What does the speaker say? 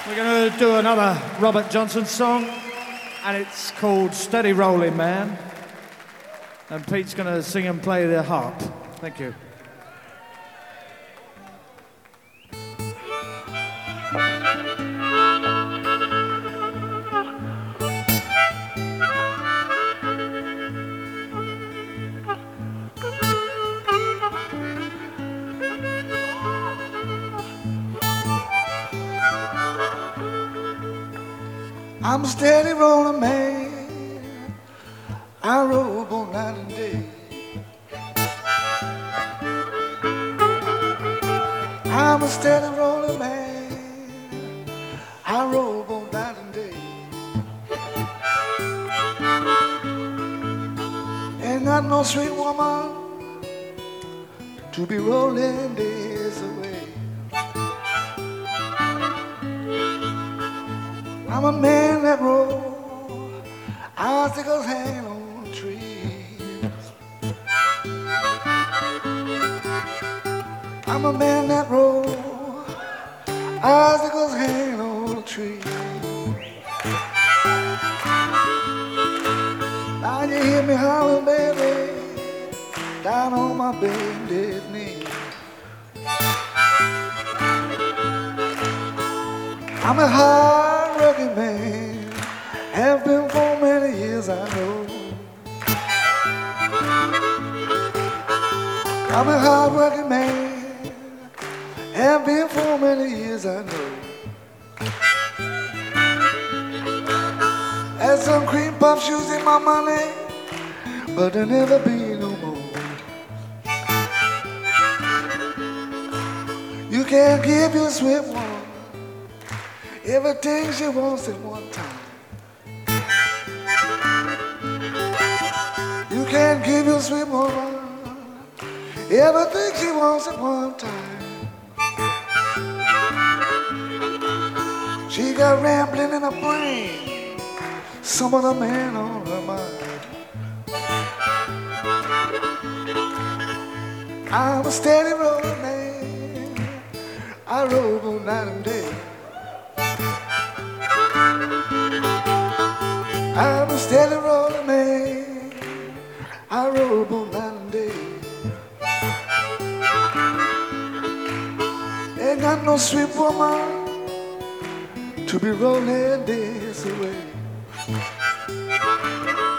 We're going to do another Robert Johnson song, and it's called Steady Rolling Man. And Pete's going to sing and play the harp. Thank you. I'm a steady rolling man, I roll both night and day. I'm a steady rolling man, I roll both night and day. Ain't got no sweet woman to be rolling days away. I'm a man that rolls icicles hanging on trees. I'm a man that rolls icicles hanging on trees. Now you hear me holler, baby, down on my baby's knee. I'm a hard-working man, have been for many years, I know. I'm a hard-working man, have been for many years, I know. Had some cream puff shoes in my money, but there'll never be no more. You can't give your sweet one everything she wants at one time. You can't give your sweet woman everything she wants at one time. She got rambling in her brain, some other man on her mind. I'm a steady rolling man, I roll both night and day. I'm a steady rolling man, I roll both night and day. Ain't got no sweet woman to be rolling days away.